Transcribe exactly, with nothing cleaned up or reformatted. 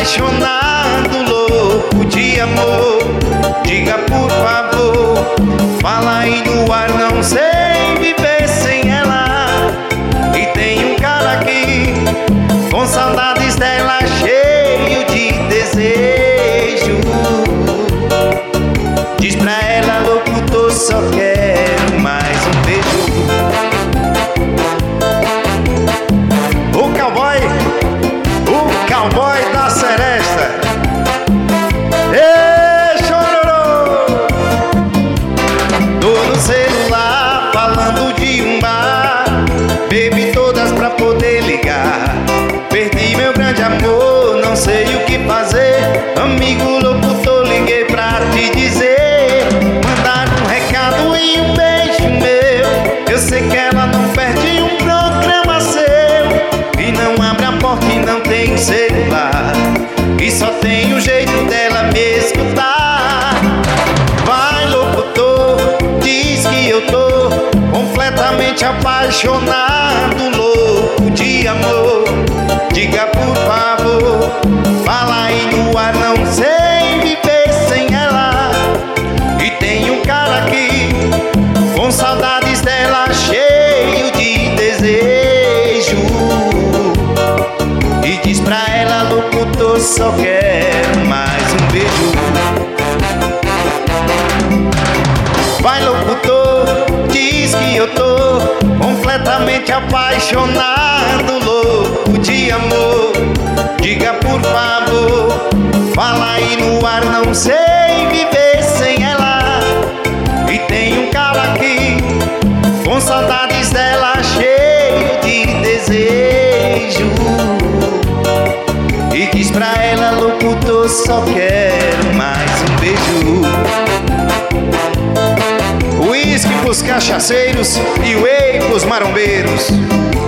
apaixonado, louco de amor. Diga por favor, fala aí no ar, não sei viver sem ela. E tem um cara aqui, com saudades dela, cheio de desejo. Diz pra ela, locutor, só quero mais um beijo. O cowboy, o cowboy da Seresta. Ei, chororô! Tô no celular falando de um bar, bebi todas pra poder ligar. Perdi meu grande amor, não sei o que fazer. Amigo locutor, liguei pra te dizer, mandar um recado e um beijo meu. Eu sei que ela não perde um programa seu, e não abre a porta e não tem celular, e só tem o jeito dela me escutar. Vai locutor, diz que eu tô completamente apaixonado, louco de amor. Diga por favor, fala aí no ar, não sei viver sem ela. E tem um cara aqui, com saudades dela, cheio de desejo. E diz pra ela, locutor, só quero mais um beijo. Vai locutor, diz que eu tô completamente apaixonado, louco de amor. Diga por favor, fala aí no ar, não sei viver sem ela. E tem um cara aqui, com saudades dela, cheio de desejo. E diz pra ela, locutor, só quero mais um beijo. Uísque pros cachaceiros e whey pros marombeiros.